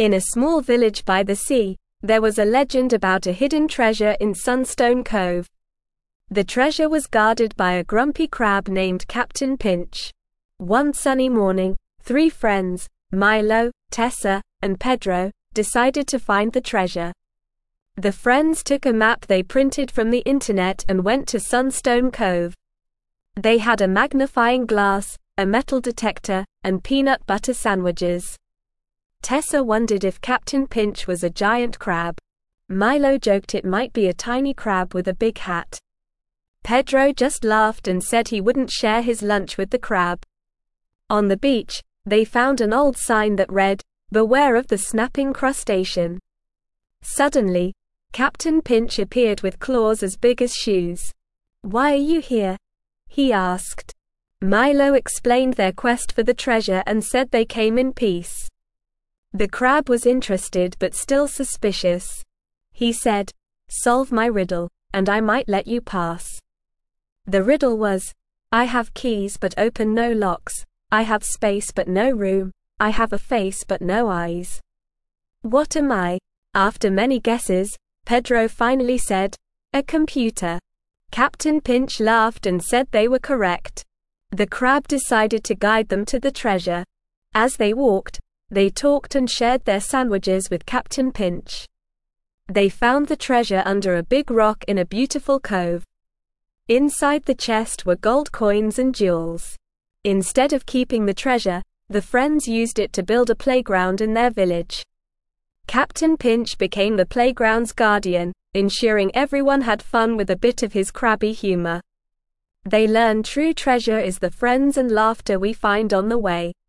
In a small village by the sea, there was a legend about a hidden treasure in Sunstone Cove. The treasure was guarded by a grumpy crab named Captain Pinch. One sunny morning, 3 friends, Milo, Tessa, and Pedro, decided to find the treasure. The friends took a map they printed from the internet and went to Sunstone Cove. They had a magnifying glass, a metal detector, and peanut butter sandwiches. Tessa wondered if Captain Pinch was a giant crab. Milo joked it might be a tiny crab with a big hat. Pedro just laughed and said he wouldn't share his lunch with the crab. On the beach, they found an old sign that read, "Beware of the snapping crustacean." Suddenly, Captain Pinch appeared with claws as big as shoes. "Why are you here?" he asked. Milo explained their quest for the treasure and said they came in peace. The crab was interested but still suspicious. He said, "Solve my riddle, and I might let you pass." The riddle was, "I have keys but open no locks, I have space but no room, I have a face but no eyes. What am I?" After many guesses, Pedro finally said, "A computer." Captain Pinch laughed and said they were correct. The crab decided to guide them to the treasure. As they walked, they talked and shared their sandwiches with Captain Pinch. They found the treasure under a big rock in a beautiful cove. Inside the chest were gold coins and jewels. Instead of keeping the treasure, the friends used it to build a playground in their village. Captain Pinch became the playground's guardian, ensuring everyone had fun with a bit of his crabby humor. They learned true treasure is the friends and laughter we find on the way.